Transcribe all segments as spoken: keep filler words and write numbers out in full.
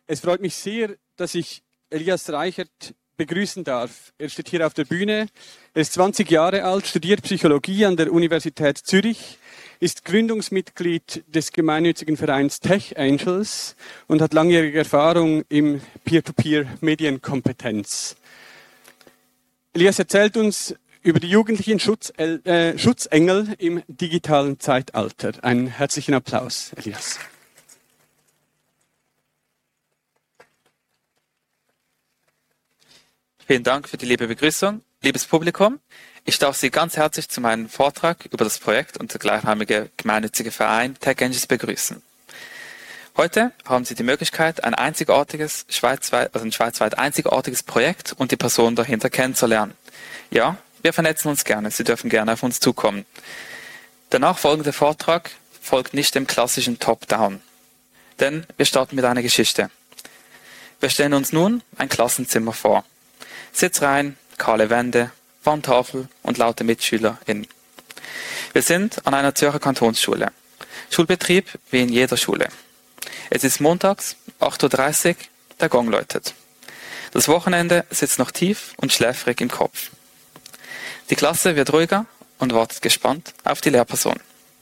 Es freut mich sehr, dass ich Elias Reichert begrüßen darf. Er steht hier auf der Bühne. Er ist zwanzig Jahre alt, studiert Psychologie an der Universität Zürich, ist Gründungsmitglied des gemeinnützigen Vereins Tech Angels und hat langjährige Erfahrung im Peer-to-Peer-Medienkompetenz. Elias erzählt uns über die jugendlichen Schutz, äh, Schutzengel im digitalen Zeitalter. Einen herzlichen Applaus, Elias. Vielen Dank für die liebe Begrüßung. Liebes Publikum, ich darf Sie ganz herzlich zu meinem Vortrag über das Projekt und der gleichnamige gemeinnützige Verein Tech Angels begrüßen. Heute haben Sie die Möglichkeit, ein einzigartiges, schweizweit, also ein schweizweit einzigartiges Projekt und die Person dahinter kennenzulernen. Ja, wir vernetzen uns gerne. Sie dürfen gerne auf uns zukommen. Der nachfolgende Vortrag folgt nicht dem klassischen Top-Down, denn wir starten mit einer Geschichte. Wir stellen uns nun ein Klassenzimmer vor. Sitzreihen, kahle Wände, Wandtafel und laute MitschülerInnen. Wir sind an einer Zürcher Kantonsschule. Schulbetrieb wie in jeder Schule. Es ist montags, acht Uhr dreißig, der Gong läutet. Das Wochenende sitzt noch tief und schläfrig im Kopf. Die Klasse wird ruhiger und wartet gespannt auf die Lehrperson.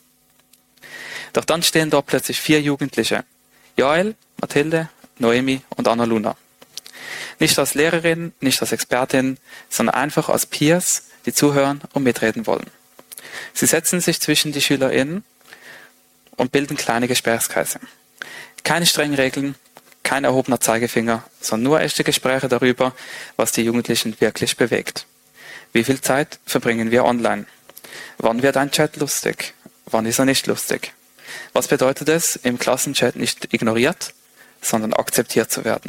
Doch dann stehen dort plötzlich vier Jugendliche. Jael, Mathilde, Noemi und Anna-Luna. Nicht als Lehrerin, nicht als Expertin, sondern einfach als Peers, die zuhören und mitreden wollen. Sie setzen sich zwischen die SchülerInnen und bilden kleine Gesprächskreise. Keine strengen Regeln, kein erhobener Zeigefinger, sondern nur echte Gespräche darüber, was die Jugendlichen wirklich bewegt. Wie viel Zeit verbringen wir online? Wann wird ein Chat lustig? Wann ist er nicht lustig? Was bedeutet es, im Klassenchat nicht ignoriert, sondern akzeptiert zu werden?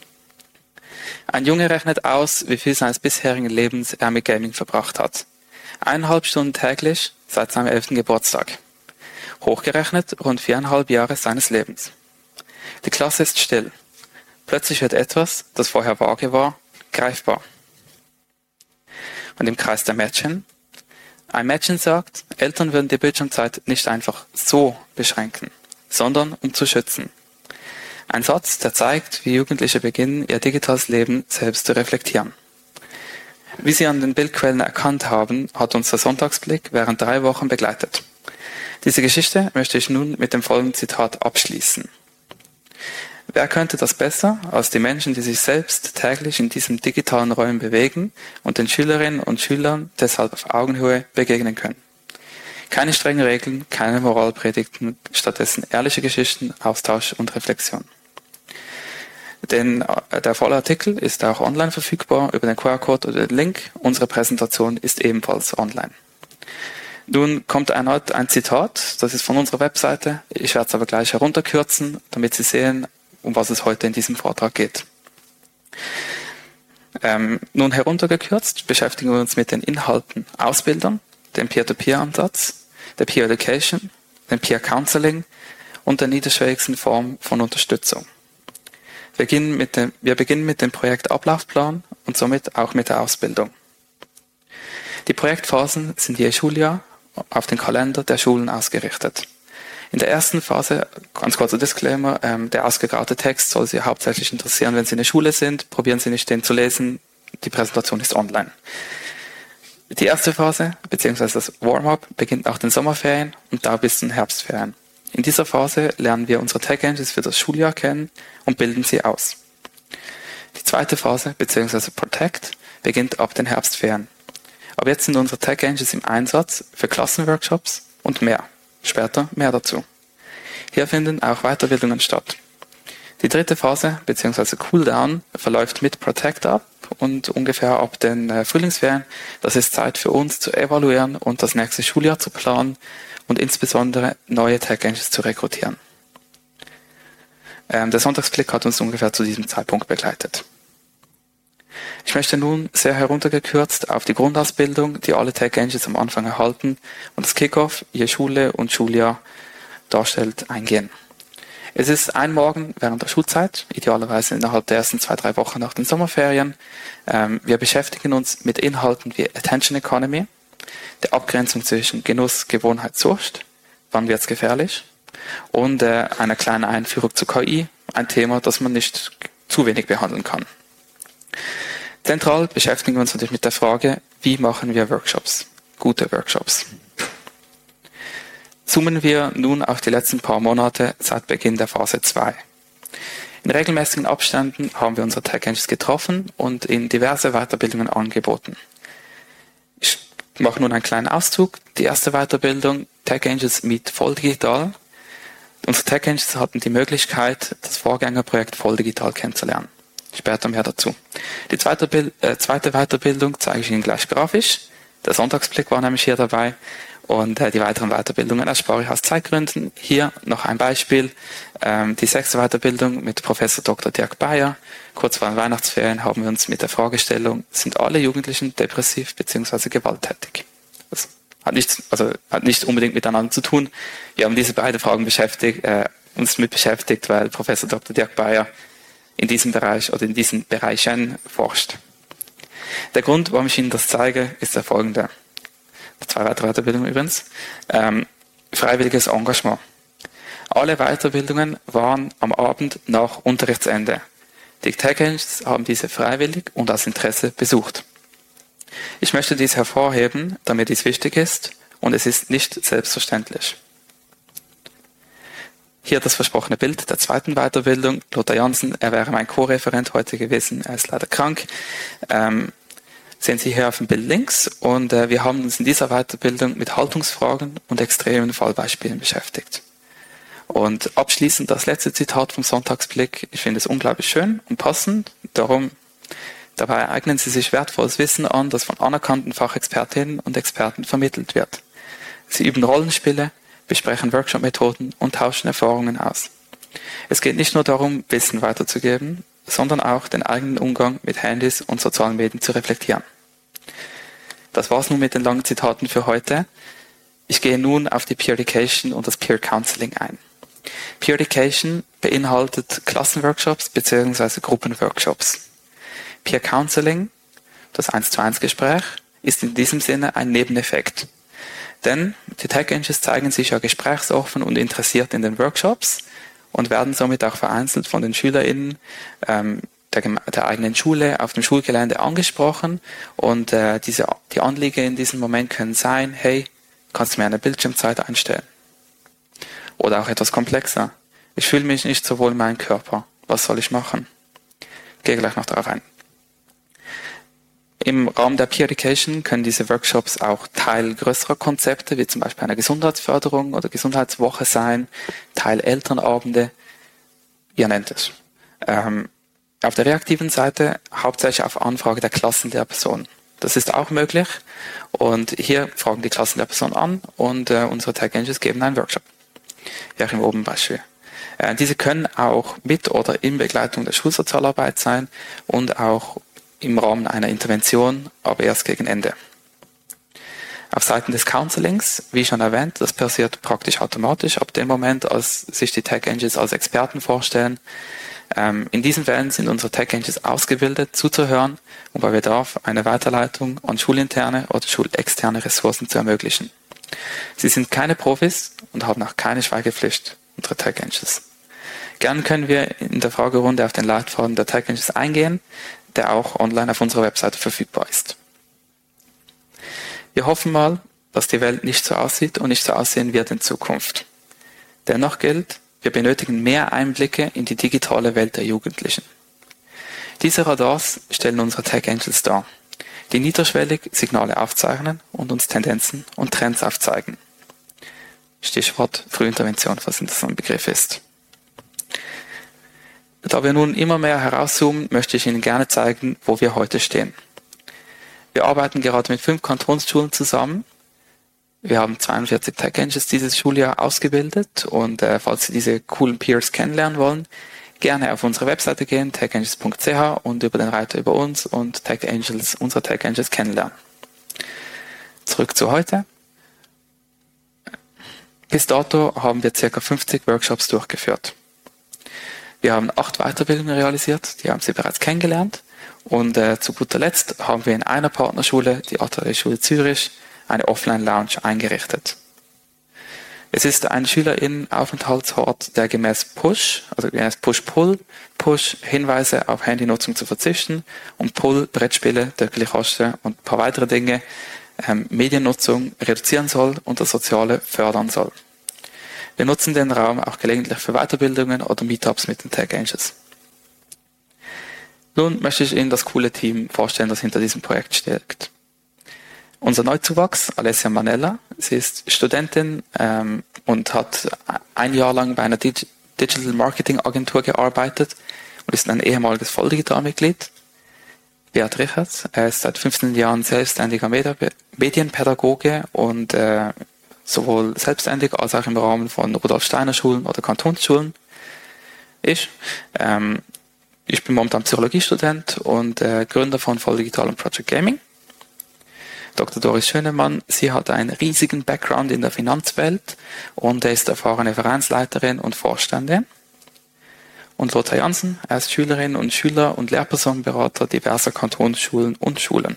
Ein Junge rechnet aus, wie viel seines bisherigen Lebens er mit Gaming verbracht hat. Eineinhalb Stunden täglich seit seinem elften Geburtstag. Hochgerechnet rund viereinhalb Jahre seines Lebens. Die Klasse ist still. Plötzlich wird etwas, das vorher vage war, greifbar. Und im Kreis der Mädchen? Ein Mädchen sagt, Eltern würden die Bildschirmzeit nicht einfach so beschränken, sondern um zu schützen. Ein Satz, der zeigt, wie Jugendliche beginnen, ihr digitales Leben selbst zu reflektieren. Wie Sie an den Bildquellen erkannt haben, hat uns der Sonntagsblick während drei Wochen begleitet. Diese Geschichte möchte ich nun mit dem folgenden Zitat abschließen. Wer könnte das besser als die Menschen, die sich selbst täglich in diesem digitalen Räumen bewegen und den Schülerinnen und Schülern deshalb auf Augenhöhe begegnen können? Keine strengen Regeln, keine Moralpredigten, stattdessen ehrliche Geschichten, Austausch und Reflexion. Denn der volle Artikel ist auch online verfügbar über den Q R-Code oder den Link. Unsere Präsentation ist ebenfalls online. Nun kommt erneut ein Zitat, das ist von unserer Webseite. Ich werde es aber gleich herunterkürzen, damit Sie sehen, um was es heute in diesem Vortrag geht. Ähm, nun heruntergekürzt beschäftigen wir uns mit den Inhalten Ausbildung, dem Peer-to-Peer-Ansatz, der Peer Education, dem Peer Counseling und der niederschwelligsten Form von Unterstützung. Wir beginnen mit dem, wir beginnen mit dem Projekt Ablaufplan und somit auch mit der Ausbildung. Die Projektphasen sind je Schuljahr auf den Kalender der Schulen ausgerichtet. In der ersten Phase, ganz kurzer Disclaimer, ähm, der ausgegraute Text soll Sie hauptsächlich interessieren, wenn Sie in der Schule sind. Probieren Sie nicht, den zu lesen. Die Präsentation ist online. Die erste Phase, beziehungsweise das Warm-up, beginnt nach den Sommerferien und dauert bis zu den Herbstferien. In dieser Phase lernen wir unsere Tech Angels für das Schuljahr kennen und bilden sie aus. Die zweite Phase, beziehungsweise Protect, beginnt ab den Herbstferien. Aber jetzt sind unsere Tech Angels im Einsatz für Klassenworkshops und mehr. Später mehr dazu. Hier finden auch Weiterbildungen statt. Die dritte Phase, beziehungsweise Cooldown, verläuft mit Protect ab und ungefähr ab den äh, Frühlingsferien. Das ist Zeit für uns zu evaluieren und das nächste Schuljahr zu planen und insbesondere neue Tech Angels zu rekrutieren. Ähm, der Sonntagsblick hat uns ungefähr zu diesem Zeitpunkt begleitet. Ich möchte nun sehr heruntergekürzt auf die Grundausbildung, die alle Tech Angels am Anfang erhalten und das Kickoff je Schule und Schuljahr darstellt, eingehen. Es ist ein Morgen während der Schulzeit, idealerweise innerhalb der ersten zwei, drei Wochen nach den Sommerferien. Ähm, wir beschäftigen uns mit Inhalten wie Attention Economy, der Abgrenzung zwischen Genuss, Gewohnheit, Sucht, wann wird's gefährlich und äh, einer kleinen Einführung zu K I ein Thema, das man nicht zu wenig behandeln kann. Zentral beschäftigen wir uns natürlich mit der Frage, wie machen wir Workshops? Gute Workshops. Zoomen wir nun auf die letzten paar Monate seit Beginn der Phase zwei. In regelmäßigen Abständen haben wir unsere Tech Angels getroffen und in diverse Weiterbildungen angeboten. Ich mache nun einen kleinen Auszug. Die erste Weiterbildung, Tech Angels Meet Volldigital. Unsere Tech Angels hatten die Möglichkeit, das Vorgängerprojekt Volldigital kennenzulernen. Später mehr dazu. Die zweite, Bild, äh, zweite Weiterbildung zeige ich Ihnen gleich grafisch. Der Sonntagsblick war nämlich hier dabei. Und äh, die weiteren Weiterbildungen erspare ich aus Zeitgründen. Hier noch ein Beispiel. Ähm, die sechste Weiterbildung mit Professor Doktor Dirk Bayer. Kurz vor den Weihnachtsferien haben wir uns mit der Fragestellung, sind alle Jugendlichen depressiv bzw. gewalttätig? Das hat nichts, also hat nicht unbedingt miteinander zu tun. Wir haben diese beiden Fragen beschäftigt, äh, uns mit beschäftigt, weil Professor Doktor Dirk Bayer in diesem Bereich oder in diesen Bereichen forscht. Der Grund, warum ich Ihnen das zeige, ist der folgende. Zwei weitere Weiterbildungen übrigens. Ähm, freiwilliges Engagement. Alle Weiterbildungen waren am Abend nach Unterrichtsende. Die Tech Angels haben diese freiwillig und aus Interesse besucht. Ich möchte dies hervorheben, damit dies wichtig ist und es ist nicht selbstverständlich. Hier das versprochene Bild der zweiten Weiterbildung. Lothar Jansen, er wäre mein Co-Referent heute gewesen, er ist leider krank. Ähm, sehen Sie hier auf dem Bild links und äh, wir haben uns in dieser Weiterbildung mit Haltungsfragen und extremen Fallbeispielen beschäftigt. Und abschließend das letzte Zitat vom Sonntagsblick. Ich finde es unglaublich schön und passend. Darum, dabei eignen Sie sich wertvolles Wissen an, das von anerkannten Fachexpertinnen und Experten vermittelt wird. Sie üben Rollenspiele, besprechen Workshop-Methoden und tauschen Erfahrungen aus. Es geht nicht nur darum, Wissen weiterzugeben, sondern auch den eigenen Umgang mit Handys und sozialen Medien zu reflektieren. Das war's nun mit den langen Zitaten für heute. Ich gehe nun auf die Peer Education und das Peer Counseling ein. Peer Education beinhaltet Klassenworkshops bzw. Gruppenworkshops. Peer Counseling, das eins zu eins Gespräch, ist in diesem Sinne ein Nebeneffekt. Denn die Tech Angels zeigen sich ja gesprächsoffen und interessiert in den Workshops und werden somit auch vereinzelt von den SchülerInnen ähm, der, der eigenen Schule auf dem Schulgelände angesprochen und äh, diese, die Anliegen in diesem Moment können sein, hey, kannst du mir eine Bildschirmzeit einstellen? Oder auch etwas komplexer. Ich fühle mich nicht so wohl in meinem Körper. Was soll ich machen? Ich gehe gleich noch darauf ein. Im Rahmen der Peer Education können diese Workshops auch Teil größerer Konzepte, wie zum Beispiel einer Gesundheitsförderung oder Gesundheitswoche sein, Teil Elternabende, ihr nennt es. Ähm, auf der reaktiven Seite hauptsächlich auf Anfrage der Klassenlehrperson. Das ist auch möglich und hier fragen die Klassenlehrperson an und äh, unsere Tech Angels geben einen Workshop. Hier auch im oben Beispiel. Äh, diese können auch mit oder in Begleitung der Schulsozialarbeit sein und auch im Rahmen einer Intervention, aber erst gegen Ende. Auf Seiten des Counselings, wie schon erwähnt, das passiert praktisch automatisch ab dem Moment, als sich die Tech Angels als Experten vorstellen. Ähm, in diesen Fällen sind unsere Tech Angels ausgebildet, zuzuhören und bei Bedarf eine Weiterleitung an schulinterne oder schulexterne Ressourcen zu ermöglichen. Sie sind keine Profis und haben auch keine Schweigepflicht, unsere Tech Angels. Gern können wir in der Fragerunde auf den Leitfaden der Tech Angels eingehen, der auch online auf unserer Webseite verfügbar ist. Wir hoffen mal, dass die Welt nicht so aussieht und nicht so aussehen wird in Zukunft. Dennoch gilt, wir benötigen mehr Einblicke in die digitale Welt der Jugendlichen. Diese Radars stellen unsere Tech Angels dar, die niederschwellig Signale aufzeichnen und uns Tendenzen und Trends aufzeigen. Stichwort Frühintervention, was das ein Begriff ist. Da wir nun immer mehr herauszoomen, möchte ich Ihnen gerne zeigen, wo wir heute stehen. Wir arbeiten gerade mit fünf Kantonsschulen zusammen. Wir haben zweiundvierzig Tech Angels dieses Schuljahr ausgebildet und äh, falls Sie diese coolen Peers kennenlernen wollen, gerne auf unsere Webseite gehen, tech angels punkt c h und über den Reiter über uns und Tech Angels, unsere Tech Angels kennenlernen. Zurück zu heute. Bis dato haben wir ca. fünfzig Workshops durchgeführt. Wir haben acht Weiterbildungen realisiert, die haben Sie bereits kennengelernt. Und äh, zu guter Letzt haben wir in einer Partnerschule, die Atelier Schule Zürich, eine Offline-Lounge eingerichtet. Es ist ein SchülerInnen-Aufenthaltsort, der gemäß Push, also gemäß Push-Pull, Push Hinweise auf Handynutzung zu verzichten und Pull Brettspiele, tödliche Kosten und ein paar weitere Dinge ähm, Mediennutzung reduzieren soll und das Soziale fördern soll. Wir nutzen den Raum auch gelegentlich für Weiterbildungen oder Meetups mit den Tech Angels. Nun möchte ich Ihnen das coole Team vorstellen, das hinter diesem Projekt steckt. Unser Neuzuwachs, Alessia Manella, sie ist Studentin ähm, und hat ein Jahr lang bei einer Dig- Digital Marketing Agentur gearbeitet und ist ein ehemaliges Volldigitalmitglied. Beat Richards, er ist seit fünfzehn Jahren selbstständiger Medi- Medienpädagoge und äh, sowohl selbstständig als auch im Rahmen von Rudolf Steiner Schulen oder Kantonsschulen. Ich, ähm, ich bin momentan Psychologiestudent und äh, Gründer von Volldigital und Project Gaming. Doktor Doris Schönemann, sie hat einen riesigen Background in der Finanzwelt und er ist erfahrene Vereinsleiterin und Vorstände. Und Lothar Jansen, er ist Schülerin und Schüler und Lehrpersonenberater diverser Kantonsschulen und Schulen.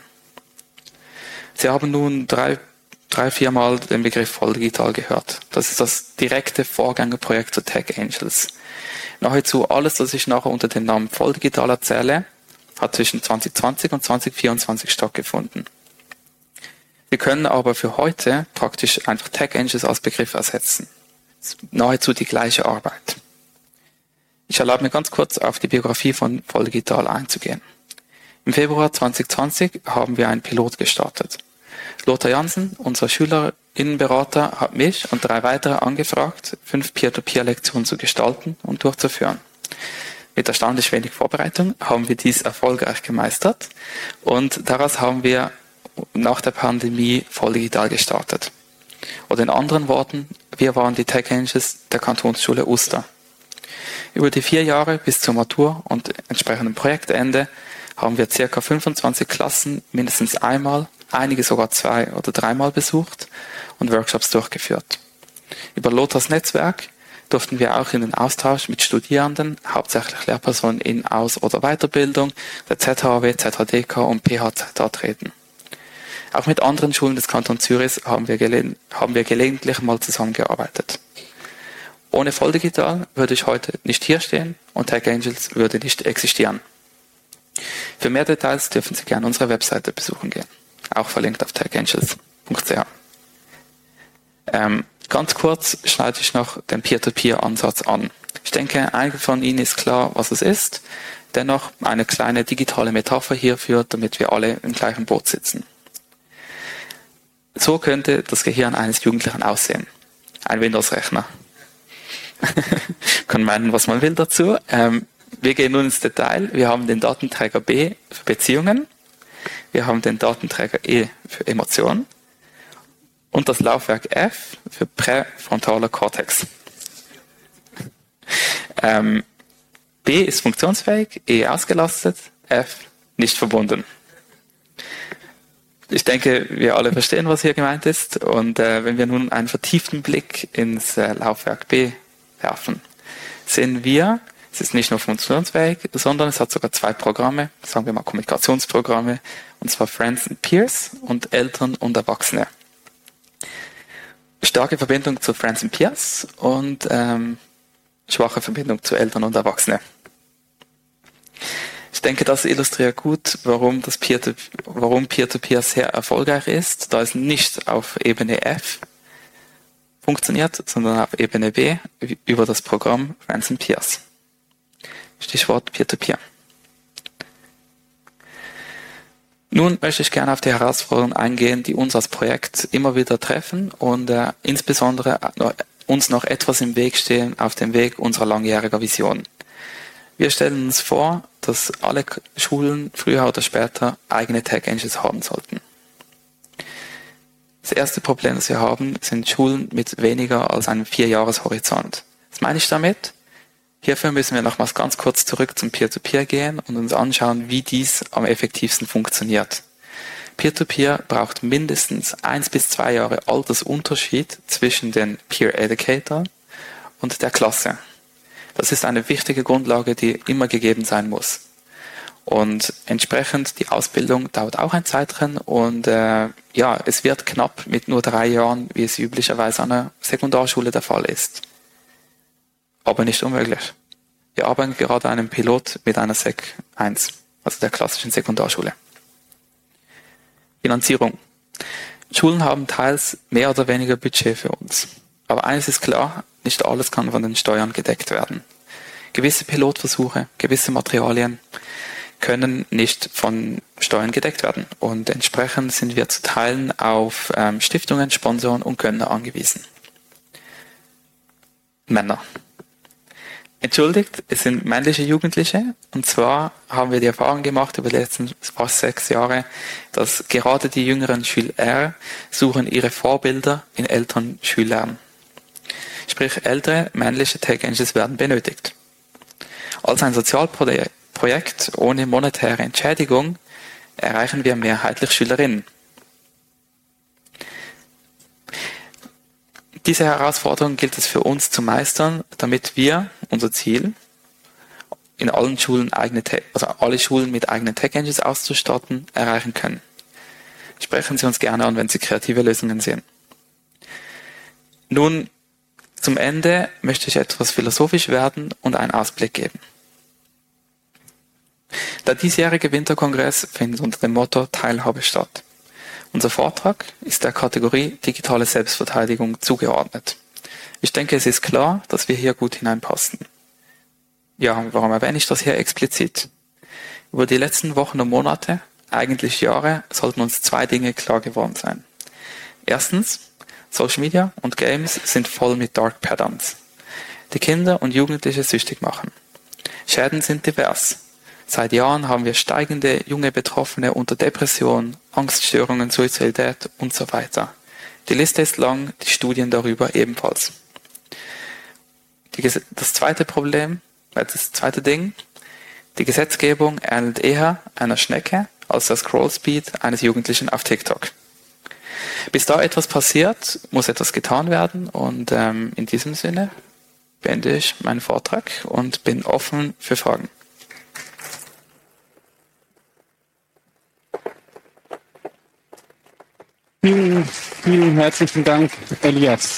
Sie haben nun drei, drei, viermal den Begriff Volldigital gehört. Das ist das direkte Vorgängerprojekt zu Tech Angels. Nahezu alles, was ich nachher unter dem Namen Volldigital erzähle, hat zwischen zwanzig zwanzig und zwanzig vierundzwanzig stattgefunden. Wir können aber für heute praktisch einfach Tech Angels als Begriff ersetzen. Nahezu die gleiche Arbeit. Ich erlaube mir ganz kurz auf die Biografie von Volldigital einzugehen. Im Februar zwanzig zwanzig haben wir einen Pilot gestartet. Lothar Jansen, unser Schülerinnenberater, hat mich und drei weitere angefragt, fünf Peer-to-Peer-Lektionen zu gestalten und durchzuführen. Mit erstaunlich wenig Vorbereitung haben wir dies erfolgreich gemeistert und daraus haben wir nach der Pandemie Volldigital gestartet. Oder in anderen Worten, wir waren die Tech Angels der Kantonsschule Uster. Über die vier Jahre bis zur Matur und entsprechendem Projektende haben wir ca. fünfundzwanzig Klassen mindestens einmal, einige sogar zwei- oder dreimal besucht und Workshops durchgeführt. Über Lothars Netzwerk durften wir auch in den Austausch mit Studierenden, hauptsächlich Lehrpersonen in Aus- oder Weiterbildung, der Z H W, Z H D K und P H Z A treten. Auch mit anderen Schulen des Kantons Zürich haben wir, gele- haben wir gelegentlich mal zusammengearbeitet. Ohne Volldigital würde ich heute nicht hier stehen und Tech Angels würde nicht existieren. Für mehr Details dürfen Sie gerne unsere Webseite besuchen gehen. Auch verlinkt auf tech angels punkt c h. Ähm, ganz kurz schneide ich noch den Peer-to-Peer-Ansatz an. Ich denke, einigen von Ihnen ist klar, was es ist. Dennoch eine kleine digitale Metapher hierfür, damit wir alle im gleichen Boot sitzen. So könnte das Gehirn eines Jugendlichen aussehen. Ein Windows-Rechner. Kann meinen, was man will dazu. Ähm, wir gehen nun ins Detail. Wir haben den Datenträger B für Beziehungen. Wir haben den Datenträger E für Emotionen. Und das Laufwerk F für präfrontaler Cortex. Ähm, B ist funktionsfähig, E ausgelastet, F nicht verbunden. Ich denke, wir alle verstehen, was hier gemeint ist. Und äh, wenn wir nun einen vertieften Blick ins äh, Laufwerk B werfen, sehen wir, es ist nicht nur funktionsfähig, sondern es hat sogar zwei Programme, sagen wir mal Kommunikationsprogramme, und zwar Friends and Peers und Eltern und Erwachsene. Starke Verbindung zu Friends and Peers und ähm, schwache Verbindung zu Eltern und Erwachsene. Ich denke, das illustriert gut, warum das Peer-to- warum Peer-to-Peer sehr erfolgreich ist, da es nicht auf Ebene F funktioniert, sondern auf Ebene B über das Programm Friends and Peers. Stichwort Peer-to-Peer. Nun möchte ich gerne auf die Herausforderungen eingehen, die uns als Projekt immer wieder treffen und äh, insbesondere uns noch etwas im Weg stehen auf dem Weg unserer langjährigen Vision. Wir stellen uns vor, dass alle Schulen früher oder später eigene Tech Angels haben sollten. Das erste Problem, das wir haben, sind Schulen mit weniger als einem Vierjahreshorizont. Was meine ich damit? Hierfür müssen wir nochmals ganz kurz zurück zum Peer-to-Peer gehen und uns anschauen, wie dies am effektivsten funktioniert. Peer-to-Peer braucht mindestens eins bis zwei Jahre Altersunterschied zwischen den Peer Educator und der Klasse. Das ist eine wichtige Grundlage, die immer gegeben sein muss. Und entsprechend, die Ausbildung dauert auch ein Zeitchen und äh, ja, es wird knapp mit nur drei Jahren, wie es üblicherweise an einer Sekundarschule der Fall ist. Aber nicht unmöglich. Wir arbeiten gerade an einem Pilot mit einer Sek eins, also der klassischen Sekundarschule. Finanzierung. Schulen haben teils mehr oder weniger Budget für uns. Aber eines ist klar, nicht alles kann von den Steuern gedeckt werden. Gewisse Pilotversuche, gewisse Materialien können nicht von Steuern gedeckt werden. Und entsprechend sind wir zu Teilen auf ähm, Stiftungen, Sponsoren und Gönner angewiesen. Männer. Entschuldigt, es sind männliche Jugendliche. Und zwar haben wir die Erfahrung gemacht über die letzten fast sechs Jahre, dass gerade die jüngeren Schüler suchen ihre Vorbilder in älteren Schülern. Sprich, ältere männliche Tech Angels werden benötigt. Als ein Sozialprojekt ohne monetäre Entschädigung erreichen wir mehrheitlich Schülerinnen. Diese Herausforderung gilt es für uns zu meistern, damit wir unser Ziel, in allen Schulen eigene, also alle Schulen mit eigenen Tech Angels auszustatten, erreichen können. Sprechen Sie uns gerne an, wenn Sie kreative Lösungen sehen. Nun, zum Ende möchte ich etwas philosophisch werden und einen Ausblick geben. Der diesjährige Winterkongress findet unter dem Motto Teilhabe statt. Unser Vortrag ist der Kategorie Digitale Selbstverteidigung zugeordnet. Ich denke, es ist klar, dass wir hier gut hineinpassen. Ja, warum erwähne ich das hier explizit? Über die letzten Wochen und Monate, eigentlich Jahre, sollten uns zwei Dinge klar geworden sein. Erstens, Social Media und Games sind voll mit Dark Patterns, die Kinder und Jugendliche süchtig machen. Schäden sind divers. Seit Jahren haben wir steigende junge Betroffene unter Depression, Angststörungen, Suizidalität und so weiter. Die Liste ist lang, die Studien darüber ebenfalls. Die, das zweite Problem, das zweite Ding, die Gesetzgebung ähnelt eher einer Schnecke als der Scrollspeed eines Jugendlichen auf TikTok. Bis da etwas passiert, muss etwas getan werden und ähm, in diesem Sinne beende ich meinen Vortrag und bin offen für Fragen. Vielen, vielen herzlichen Dank, Elias.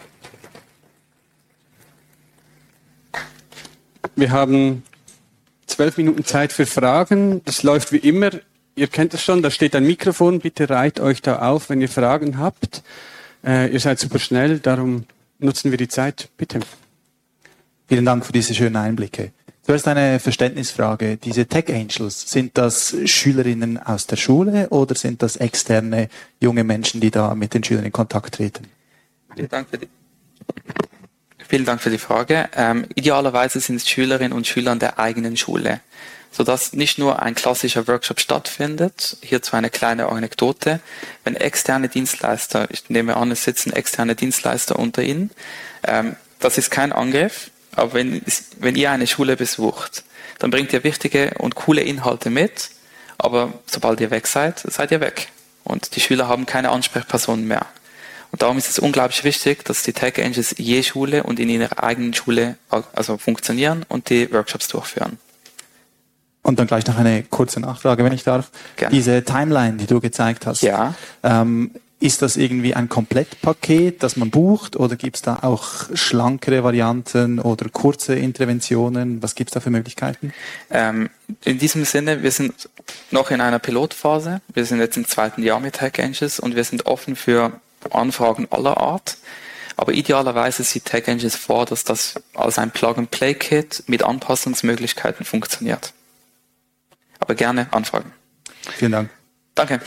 Wir haben zwölf Minuten Zeit für Fragen. Das läuft wie immer. Ihr kennt es schon, da steht ein Mikrofon. Bitte reiht euch da auf, wenn ihr Fragen habt. Äh, ihr seid super schnell, darum nutzen wir die Zeit. Bitte. Vielen Dank für diese schönen Einblicke. Zuerst eine Verständnisfrage. Diese Tech Angels, sind das Schülerinnen aus der Schule oder sind das externe junge Menschen, die da mit den Schülern in Kontakt treten? Vielen Dank für die, Vielen Dank für die Frage. Ähm, idealerweise sind es Schülerinnen und Schüler der eigenen Schule, sodass nicht nur ein klassischer Workshop stattfindet. Hierzu eine kleine Anekdote. Wenn externe Dienstleister, ich nehme an, es sitzen externe Dienstleister unter Ihnen, ähm, das ist kein Angriff. Aber wenn, wenn ihr eine Schule besucht, dann bringt ihr wichtige und coole Inhalte mit, aber sobald ihr weg seid, seid ihr weg. Und die Schüler haben keine Ansprechpersonen mehr. Und darum ist es unglaublich wichtig, dass die Tech Angels je Schule und in ihrer eigenen Schule also funktionieren und die Workshops durchführen. Und dann gleich noch eine kurze Nachfrage, wenn ich darf. Gerne. Diese Timeline, die du gezeigt hast, ja. ähm, ist das irgendwie ein Komplettpaket, das man bucht, oder gibt es da auch schlankere Varianten oder kurze Interventionen? Was gibt es da für Möglichkeiten? Ähm, in diesem Sinne, wir sind noch in einer Pilotphase. Wir sind jetzt im zweiten Jahr mit Tech Angels und wir sind offen für Anfragen aller Art. Aber idealerweise sieht Tech Angels vor, dass das als ein Plug-and-Play-Kit mit Anpassungsmöglichkeiten funktioniert. Aber gerne anfragen. Vielen Dank. Danke.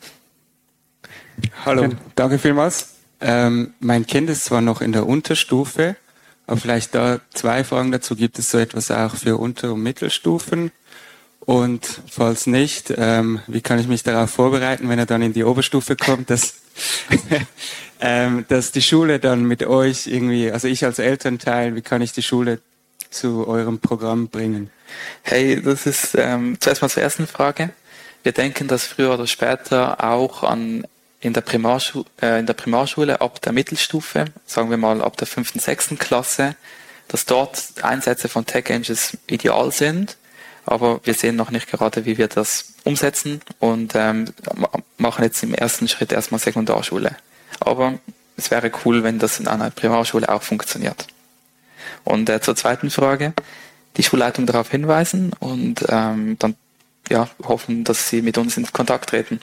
Hallo, danke vielmals. Ähm, mein Kind ist zwar noch in der Unterstufe, aber vielleicht da zwei Fragen dazu. Gibt es so etwas auch für Unter- und Mittelstufen? Und falls nicht, ähm, wie kann ich mich darauf vorbereiten, wenn er dann in die Oberstufe kommt, dass, ähm, dass die Schule dann mit euch irgendwie, also ich als Elternteil, wie kann ich die Schule zu eurem Programm bringen? Hey, das ist ähm, zuerst mal zur ersten Frage. Wir denken, dass früher oder später auch an in der, Primarschu äh, in der Primarschule ab der Mittelstufe, sagen wir mal ab der fünften, sechsten Klasse, dass dort Einsätze von Tech Angels ideal sind, aber wir sehen noch nicht gerade, wie wir das umsetzen und ähm, machen jetzt im ersten Schritt erstmal Sekundarschule. Aber es wäre cool, wenn das in einer Primarschule auch funktioniert. Und äh, zur zweiten Frage, die Schulleitung darauf hinweisen und ähm, dann ja, hoffen, dass sie mit uns in Kontakt treten.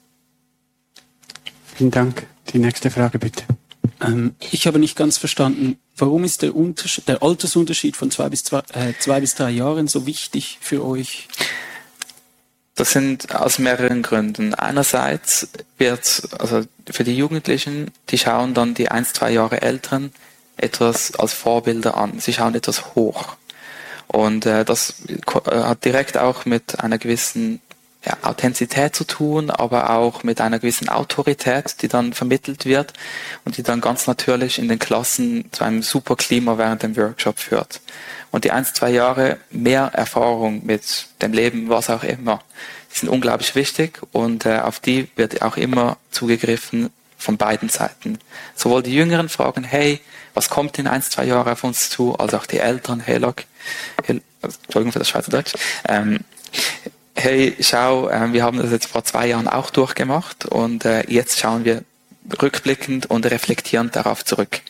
Vielen Dank. Die nächste Frage bitte. Ähm, ich habe nicht ganz verstanden, warum ist der, Unterschied, der Altersunterschied von zwei bis, zwei, äh, zwei bis drei Jahren so wichtig für euch? Das sind aus mehreren Gründen. Einerseits wird, also für die Jugendlichen, die schauen dann die ein, zwei Jahre Älteren etwas als Vorbilder an. Sie schauen etwas hoch. Und äh, das hat direkt auch mit einer gewissen ja, Authentizität zu tun, aber auch mit einer gewissen Autorität, die dann vermittelt wird und die dann ganz natürlich in den Klassen zu einem super Klima während dem Workshop führt. Und die ein, zwei Jahre mehr Erfahrung mit dem Leben, was auch immer, die sind unglaublich wichtig und äh, auf die wird auch immer zugegriffen von beiden Seiten. Sowohl die Jüngeren fragen, hey, was kommt in ein, zwei Jahren auf uns zu, als auch die Eltern, hey, look, hey, Entschuldigung für das Schweizerdeutsch, ähm, hey, schau, äh, wir haben das jetzt vor zwei Jahren auch durchgemacht und äh, jetzt schauen wir rückblickend und reflektierend darauf zurück.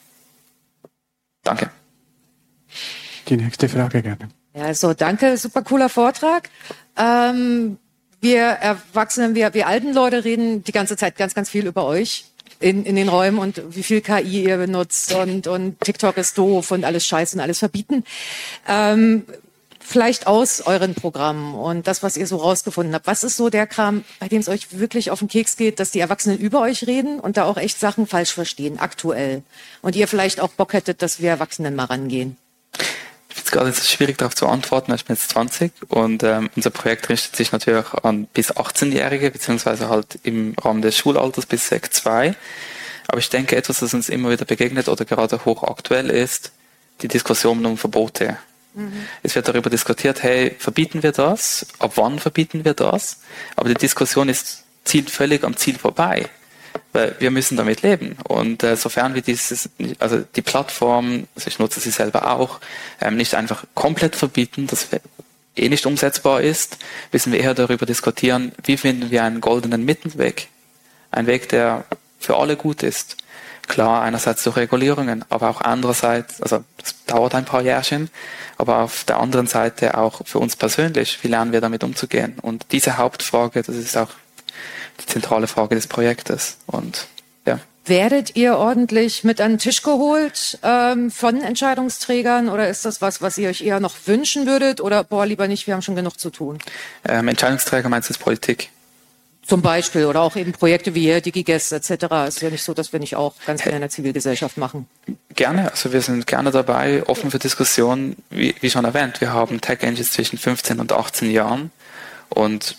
Danke. Die nächste Frage gerne. Ja, also danke, super cooler Vortrag. Ähm, wir Erwachsenen, wir, wir alten Leute reden die ganze Zeit ganz, ganz viel über euch in, in den Räumen und wie viel K I ihr benutzt und, und TikTok ist doof und alles scheiße und alles verbieten. Ähm, vielleicht aus euren Programmen und das, was ihr so rausgefunden habt. Was ist so der Kram, bei dem es euch wirklich auf den Keks geht, dass die Erwachsenen über euch reden und da auch echt Sachen falsch verstehen, aktuell? Und ihr vielleicht auch Bock hättet, dass wir Erwachsenen mal rangehen? Ich finde es gerade jetzt schwierig darauf zu antworten, ich bin jetzt zwanzig und ähm, unser Projekt richtet sich natürlich an bis achtzehnjährige, beziehungsweise halt im Rahmen des Schulalters bis Sek zwei. Aber ich denke, etwas, das uns immer wieder begegnet oder gerade hochaktuell ist, die Diskussion um Verbote. Mhm. Es wird darüber diskutiert, hey, verbieten wir das? Ab wann verbieten wir das? Aber die Diskussion ist, zielt völlig am Ziel vorbei. Weil wir müssen damit leben. Und äh, sofern wir dieses, also die Plattform, also ich nutze sie selber auch, ähm, nicht einfach komplett verbieten, das eh nicht umsetzbar ist, müssen wir eher darüber diskutieren, wie finden wir einen goldenen Mittelweg. Ein Weg, der für alle gut ist. Klar, einerseits durch Regulierungen, aber auch andererseits, also das dauert ein paar Jährchen, aber auf der anderen Seite auch für uns persönlich, wie lernen wir damit umzugehen? Und diese Hauptfrage, das ist auch die zentrale Frage des Projektes. Und ja. Werdet ihr ordentlich mit an den Tisch geholt ähm, von Entscheidungsträgern oder ist das was, was ihr euch eher noch wünschen würdet oder boah, lieber nicht, wir haben schon genug zu tun? Ähm, Entscheidungsträger meinst du jetzt Politik? Zum Beispiel oder auch eben Projekte wie hier, DigiGuest et cetera. Es ist ja nicht so, dass wir nicht auch ganz viel in der Zivilgesellschaft machen. Gerne, also wir sind gerne dabei, offen für Diskussionen, wie, wie schon erwähnt. Wir haben Tech Angels zwischen fünfzehn und achtzehn Jahren und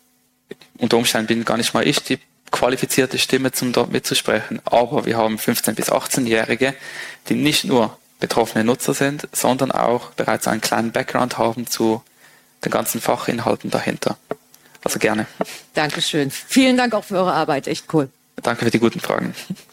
unter Umständen bin gar nicht mal ich die qualifizierte Stimme, um dort mitzusprechen. Aber wir haben fünfzehn- bis achtzehnjährige, die nicht nur betroffene Nutzer sind, sondern auch bereits einen kleinen Background haben zu den ganzen Fachinhalten dahinter. Also gerne. Dankeschön. Vielen Dank auch für eure Arbeit. Echt cool. Danke für die guten Fragen.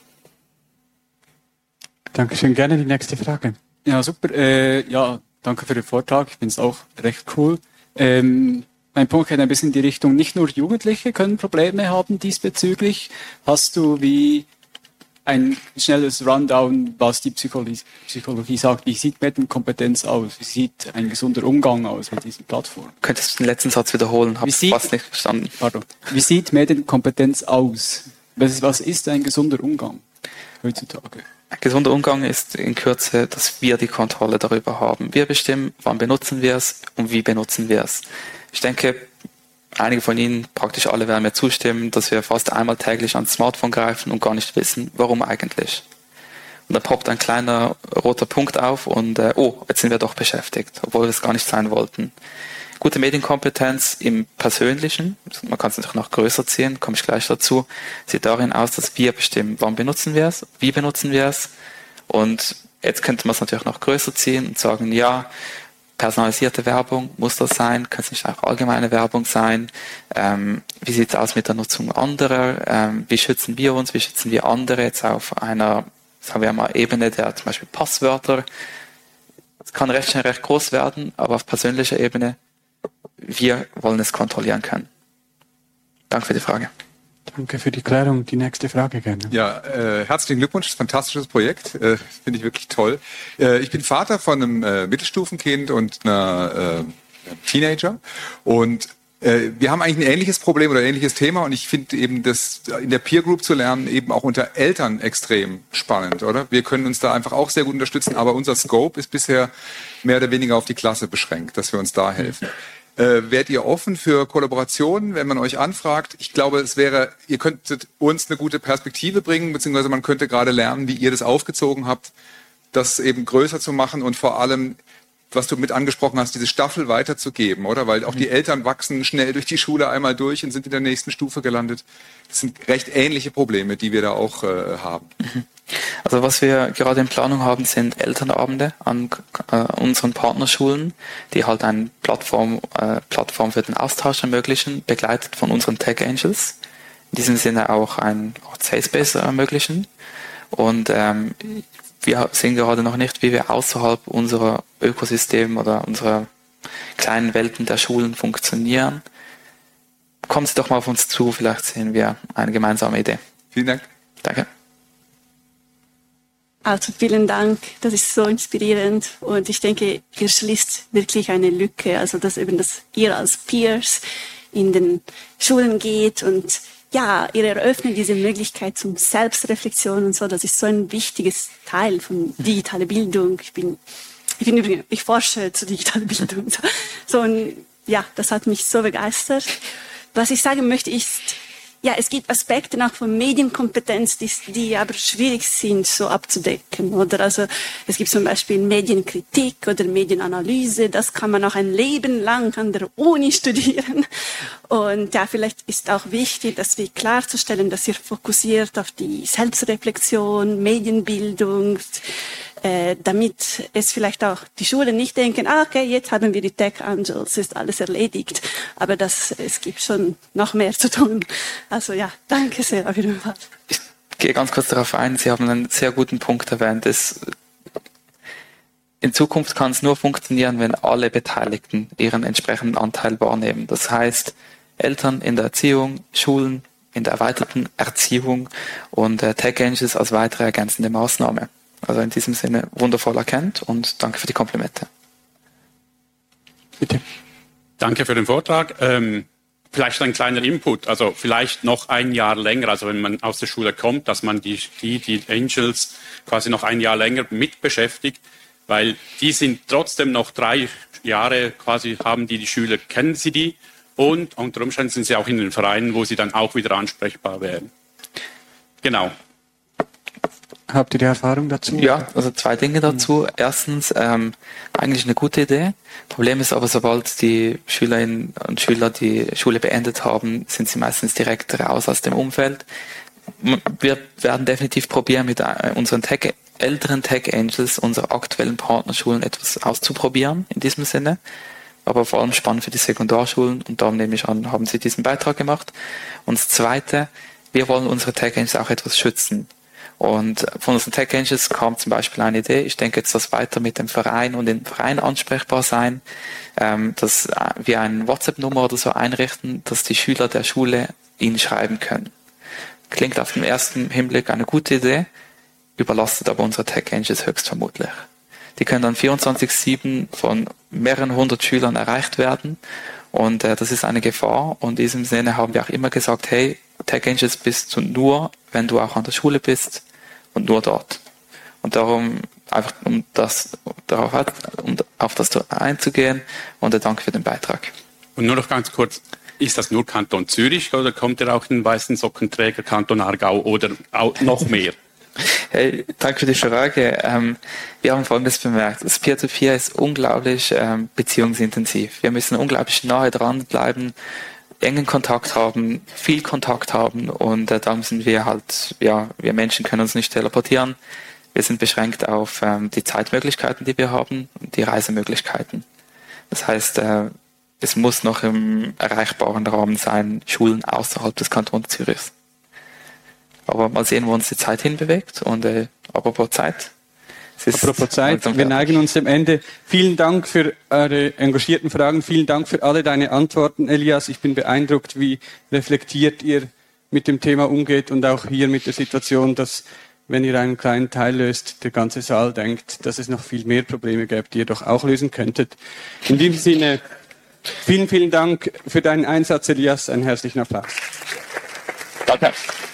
Dankeschön. Gerne die nächste Frage. Ja, super. Äh, ja, danke für den Vortrag. Ich finde es auch recht cool. Ähm, Mein Punkt geht ein bisschen in die Richtung, nicht nur Jugendliche können Probleme haben diesbezüglich. Hast du wie ein schnelles Rundown, was die Psychologie, Psychologie sagt? Wie sieht Medienkompetenz aus? Wie sieht ein gesunder Umgang aus mit diesen Plattformen? Könntest du den letzten Satz wiederholen? Habe ich fast nicht verstanden. Pardon. Wie sieht Medienkompetenz aus? Was, was ist ein gesunder Umgang heutzutage? Ein gesunder Umgang ist in Kürze, dass wir die Kontrolle darüber haben. Wir bestimmen, wann benutzen wir es und wie benutzen wir es. Ich denke, einige von Ihnen, praktisch alle, werden mir zustimmen, dass wir fast einmal täglich ans Smartphone greifen und gar nicht wissen, warum eigentlich. Und da poppt ein kleiner roter Punkt auf und äh, oh, jetzt sind wir doch beschäftigt, obwohl wir es gar nicht sein wollten. Gute Medienkompetenz im Persönlichen, man kann es natürlich noch größer ziehen, komme ich gleich dazu, sieht darin aus, dass wir bestimmen, wann benutzen wir es, wie benutzen wir es. Und jetzt könnte man es natürlich noch größer ziehen und sagen, ja, personalisierte Werbung, muss das sein? Kann es nicht auch allgemeine Werbung sein? Ähm, wie sieht es aus mit der Nutzung anderer? Ähm, wie schützen wir uns? Wie schützen wir andere jetzt auf einer, sagen wir mal, Ebene der zum Beispiel Passwörter? Es kann recht schnell recht groß werden, aber auf persönlicher Ebene, wir wollen es kontrollieren können. Danke für die Frage. Danke für die Klärung. Die nächste Frage gerne. Ja, äh, herzlichen Glückwunsch. Fantastisches Projekt. Äh, Finde ich wirklich toll. Äh, ich bin Vater von einem äh, Mittelstufenkind und einer äh, Teenager. Und äh, wir haben eigentlich ein ähnliches Problem oder ein ähnliches Thema. Und ich finde eben, das in der Peer Group zu lernen, eben auch unter Eltern extrem spannend, oder? Wir können uns da einfach auch sehr gut unterstützen. Aber unser Scope ist bisher mehr oder weniger auf die Klasse beschränkt, dass wir uns da helfen. Äh, wärt ihr offen für Kollaborationen, wenn man euch anfragt? Ich glaube, es wäre, ihr könntet uns eine gute Perspektive bringen, beziehungsweise man könnte gerade lernen, wie ihr das aufgezogen habt, das eben größer zu machen und vor allem, was du mit angesprochen hast, diese Staffel weiterzugeben, oder? Weil auch die Eltern wachsen schnell durch die Schule einmal durch und sind in der nächsten Stufe gelandet. Das sind recht ähnliche Probleme, die wir da auch äh, haben. Also was wir gerade in Planung haben, sind Elternabende an äh, unseren Partnerschulen, die halt eine Plattform, äh, Plattform für den Austausch ermöglichen, begleitet von unseren Tech Angels. In diesem Sinne auch ein Safe Space ermöglichen. Und ähm, wir sehen gerade noch nicht, wie wir außerhalb unserer Ökosystem oder unserer kleinen Welten der Schulen funktionieren. Kommen Sie doch mal auf uns zu, vielleicht sehen wir eine gemeinsame Idee. Vielen Dank. Danke. Also vielen Dank, das ist so inspirierend und ich denke, ihr schließt wirklich eine Lücke, also dass eben, dass ihr als Peers in den Schulen geht und ja, ihr eröffnet diese Möglichkeit zum Selbstreflexion und so, das ist so ein wichtiges Teil von digitaler Bildung. Ich bin, ich bin übrigens, ich forsche zur digitalen Bildung, so, so und ja, das hat mich so begeistert. Was ich sagen möchte ist, ja, es gibt Aspekte auch von Medienkompetenz, die, die aber schwierig sind, so abzudecken, oder? Also, es gibt zum Beispiel Medienkritik oder Medienanalyse, das kann man auch ein Leben lang an der Uni studieren. Und ja, vielleicht ist auch wichtig, dass wir klarzustellen, dass ihr fokussiert auf die Selbstreflexion, Medienbildung, äh, damit es vielleicht auch die Schulen nicht denken, ah, okay, jetzt haben wir die Tech Angels, ist alles erledigt. Aber das, es gibt schon noch mehr zu tun. Also ja, danke sehr auf jeden Fall. Ich gehe ganz kurz darauf ein. Sie haben einen sehr guten Punkt erwähnt. Es, in Zukunft kann es nur funktionieren, wenn alle Beteiligten ihren entsprechenden Anteil wahrnehmen. Das heißt, Eltern in der Erziehung, Schulen in der erweiterten Erziehung und äh, Tech Angels als weitere ergänzende Maßnahme. Also in diesem Sinne wundervoll erkannt und danke für die Komplimente. Bitte. Danke für den Vortrag. Ähm, vielleicht ein kleiner Input, also vielleicht noch ein Jahr länger, also wenn man aus der Schule kommt, dass man die, die, die Angels quasi noch ein Jahr länger mit beschäftigt, weil die sind trotzdem noch drei Jahre quasi, haben die die Schüler, kennen sie die und unter Umständen sind sie auch in den Vereinen, wo sie dann auch wieder ansprechbar wären. Genau. Habt ihr die Erfahrung dazu? Ja, also zwei Dinge dazu. Erstens, ähm, eigentlich eine gute Idee. Problem ist aber, sobald die Schülerinnen und Schüler die Schule beendet haben, sind sie meistens direkt raus aus dem Umfeld. Wir werden definitiv probieren, mit unseren Tech, älteren Tech Angels, unseren aktuellen Partnerschulen etwas auszuprobieren in diesem Sinne. Aber vor allem spannend für die Sekundarschulen und darum nehme ich an, haben sie diesen Beitrag gemacht. Und das Zweite, wir wollen unsere Tech Angels auch etwas schützen. Und von unseren Tech Angels kam zum Beispiel eine Idee, ich denke jetzt das weiter mit dem Verein und dem Verein ansprechbar sein, ähm, dass wir eine WhatsApp-Nummer oder so einrichten, dass die Schüler der Schule ihnen schreiben können. Klingt auf den ersten Hinblick eine gute Idee, überlastet aber unsere Tech Angels höchstvermutlich. Die können dann vierundzwanzig sieben von mehreren hundert Schülern erreicht werden und äh, das ist eine Gefahr und in diesem Sinne haben wir auch immer gesagt, hey, Tech Angels bist du nur, wenn du auch an der Schule bist und nur dort. Und darum, einfach um das, darauf um auf das einzugehen und Dank für den Beitrag. Und nur noch ganz kurz, ist das nur Kanton Zürich oder kommt ihr auch in den weißen Sockenträger Kanton Aargau oder auch noch mehr? Hey, danke für die Frage. Ähm, wir haben Folgendes bemerkt. Das Peer-to-Peer ist unglaublich ähm, beziehungsintensiv. Wir müssen unglaublich nahe dranbleiben, engen Kontakt haben, viel Kontakt haben und äh, da müssen wir halt, ja, wir Menschen können uns nicht teleportieren. Wir sind beschränkt auf ähm, die Zeitmöglichkeiten, die wir haben und die Reisemöglichkeiten. Das heißt, äh, es muss noch im erreichbaren Rahmen sein, Schulen außerhalb des Kantons Zürichs. Aber mal sehen, wo uns die Zeit hinbewegt und äh, apropos Zeit, Apropos Zeit, wir neigen uns dem Ende. Vielen Dank für eure engagierten Fragen. Vielen Dank für alle deine Antworten, Elias. Ich bin beeindruckt, wie reflektiert ihr mit dem Thema umgeht und auch hier mit der Situation, dass, wenn ihr einen kleinen Teil löst, der ganze Saal denkt, dass es noch viel mehr Probleme gäbe, die ihr doch auch lösen könntet. In diesem Sinne, vielen, vielen Dank für deinen Einsatz, Elias. Einen herzlichen Applaus. Danke.